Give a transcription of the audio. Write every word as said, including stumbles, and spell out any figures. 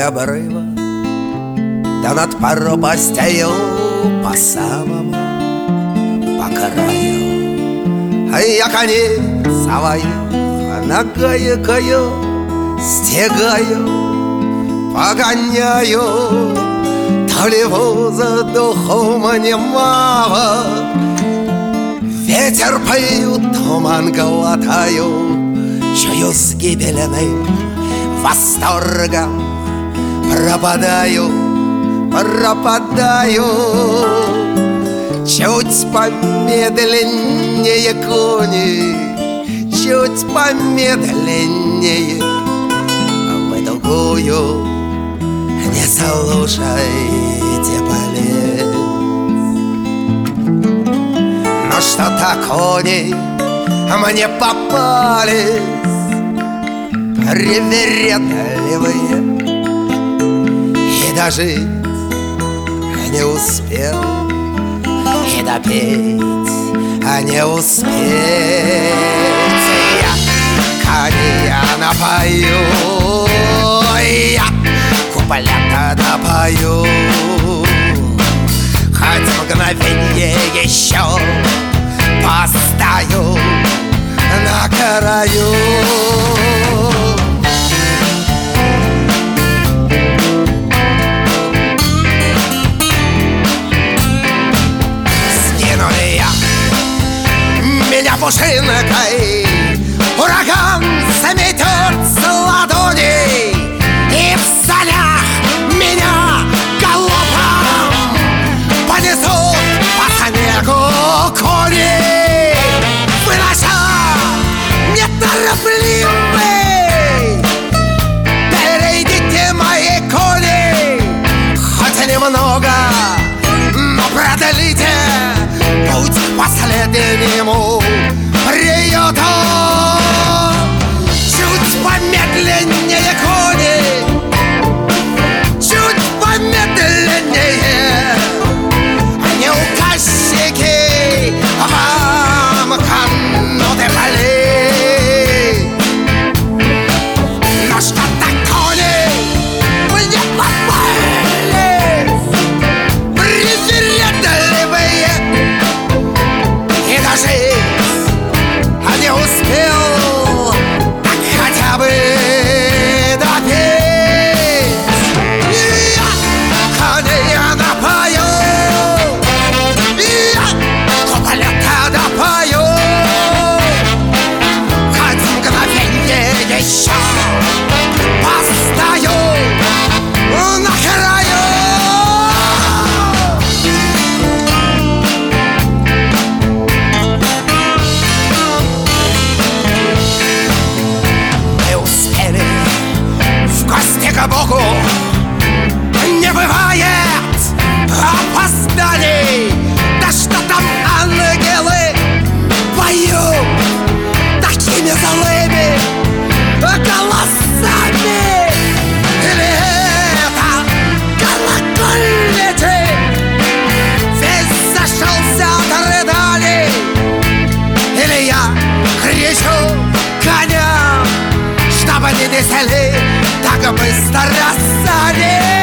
обрыва, да над пропастью по самому, по краю. А я коней свою нагайкою стегаю, погоняю, то ли воза духом немало. Ветер поют, туман глотаю, чую с гибельным восторгом. Пропадаю, пропадаю. Чуть помедленнее кони, чуть помедленнее. Вы другую не слушайте полез. Но что-то кони мне попались привередливые, и дожить не успел, и допеть не успеть. Я коня напою, я куплета допою, хоть мгновенье еще постою на краю. Меня пушинкой ураган заметет с ладоней, и в санях меня галопом понесут по снегу кони, вынося неторопливый. Перейдите мои кони, хоть немного, но продлите путь к последнему приюту. Чуть помедленнее кони, чуть помедленнее. Не указчики вам кануты полей. Но что-то кони мне попались привередливые, и дожить не успел, так хотя бы допеть. Я коня напою, я куплета допою, хоть мгновенье еще постою на краю. К Богу не бывает опозданий. Да что там ангелы поют такими злыми голосами? Или это колокольники весь зашелся от рыданий? Или я кричу коням, чтобы не несли так быстро сани?